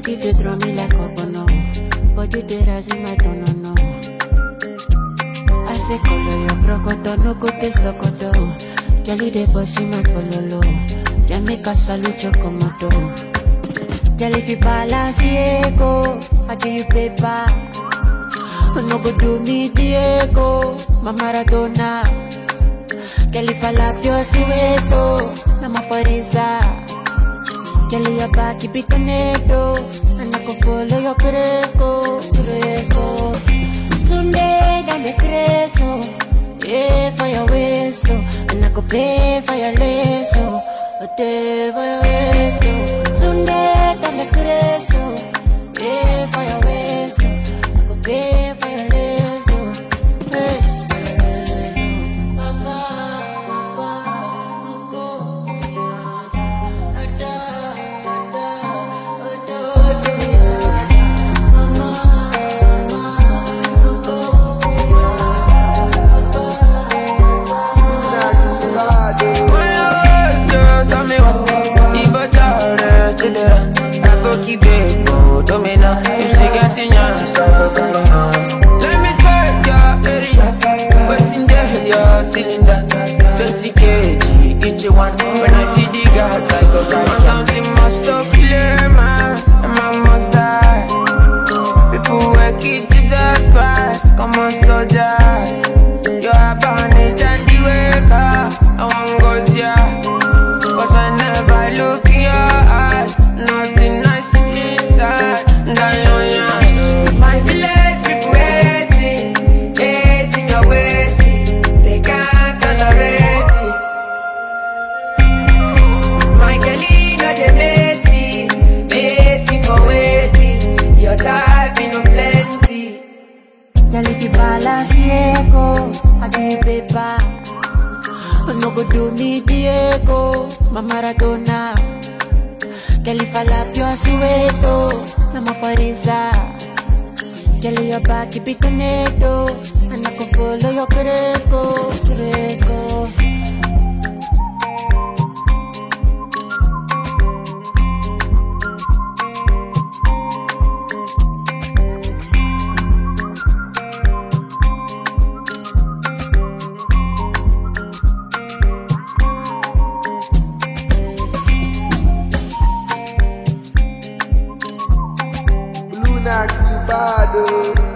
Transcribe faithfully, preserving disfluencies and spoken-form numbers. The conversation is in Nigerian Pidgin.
Body they draw me like a bono. Body they rise in my tone, no. I say color your brocodo, no go taste locodo. Jelly they bossy my pololo. Can make a salute your commando. Jelly if you balance Diego, I give you paper. No go do me Diego, my Maradona. Jelly if I lap your sueto, I'm a fariza. Jelly your back, keep it tornado. And I can follow your cresco, cresco. Sunday down the cresco. Pay for your waist, oh. And I could pay for your lace, oh. A day for your waist, oh. Sunday down the cresco. Pay for your waist, oh. I could pay for your lace, oh. Hey. Let me check your area. What's in there, your cylinder? twenty kilograms, each one. When I feed the gas, I go right. Something must stop clear, man. And I must die. People work it, Jesus Christ. Come on, soldiers. You're a bandage and the waker. I want go there. Cause whenever I look in your eyes, nothing nice inside. Down your eyes. My village people hating, hating your wasting. They can't tolerate it. My girlie know they messy, messy for waiting. Your type in no plenty. Tell if you balance Diego, I give you paper. No go do me Diego, my Maradona. Girl if I lap your sueto, I'm a fariza. Girl your back keep it tornado. And I can follow your cresco, cresco. Lunax, you bad, oh.